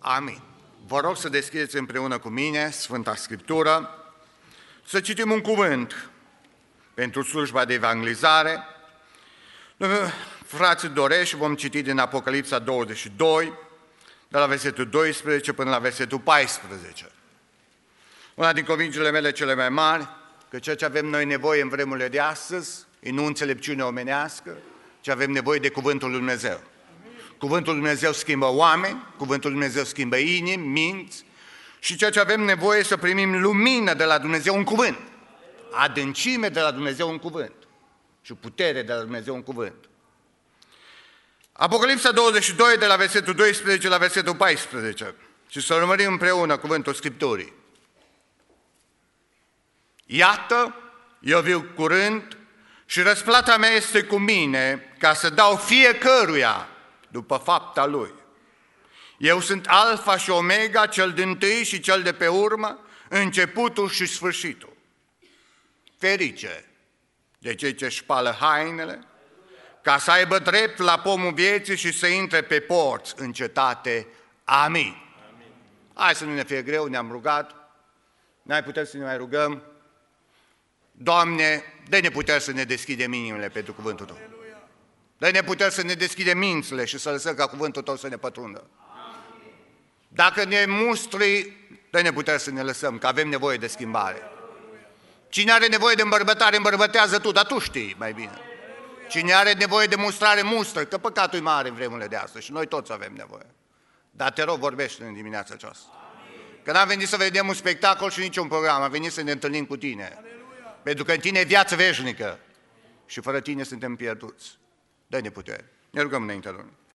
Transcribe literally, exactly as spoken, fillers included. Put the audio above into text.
Amin. Vă rog să deschideți împreună cu mine Sfânta Scriptură, să citim un cuvânt pentru slujba de evangelizare. Frații dorești, vom citi din Apocalipsa douăzeci și doi, de la versetul doisprezece până la versetul paisprezece. Una din convingerile mele cele mai mari, că ceea ce avem noi nevoie în vremurile de astăzi, e nu înțelepciune omenească, ci avem nevoie de Cuvântul Lui Dumnezeu. Cuvântul Lui Dumnezeu schimbă oameni, Cuvântul Lui Dumnezeu schimbă inimi, minți, și ceea ce avem nevoie să primim lumină de la Dumnezeu, un cuvânt. Adâncime de la Dumnezeu, un cuvânt. Și putere de la Dumnezeu, un cuvânt. Apocalipsa douăzeci și doi, de la versetul doisprezece la versetul paisprezece. Și să urmărim împreună cuvântul Scripturii. Iată, eu viu curând și răsplata mea este cu mine ca să dau fiecăruia după fapta lui. Eu sunt Alfa și Omega, cel dintâi și cel de pe urmă, începutul și sfârșitul. Ferice de cei ce șpală hainele, ca să aibă drept la pomul vieții și să intre pe porți în cetate. Amin. Amin. Hai să nu ne fie greu, ne-am rugat, n-ai putea să ne mai rugăm. Doamne, dă-ne putere să ne deschidem inimile pentru cuvântul Tău. Dă-ne putere să ne deschidem mințile și să lăsăm ca cuvântul Tău să ne pătrundă. Dacă ne mustri, dă-ne putere să ne lăsăm, că avem nevoie de schimbare. Cine are nevoie de îmbărbătare, îmbărbătează tu, dar tu știi mai bine. Cine are nevoie de mustrare, mustră, că păcatul e mare în vremurile de astăzi și noi toți avem nevoie. Dar te rog, vorbește în dimineața aceasta. Că n-am venit să vedem un spectacol și nici un program, am venit să ne întâlnim cu Tine. Pentru că în Tine e viață veșnică și fără Tine suntem pierduți. Dă-ne putere. Ne rugăm înaintea Domnului.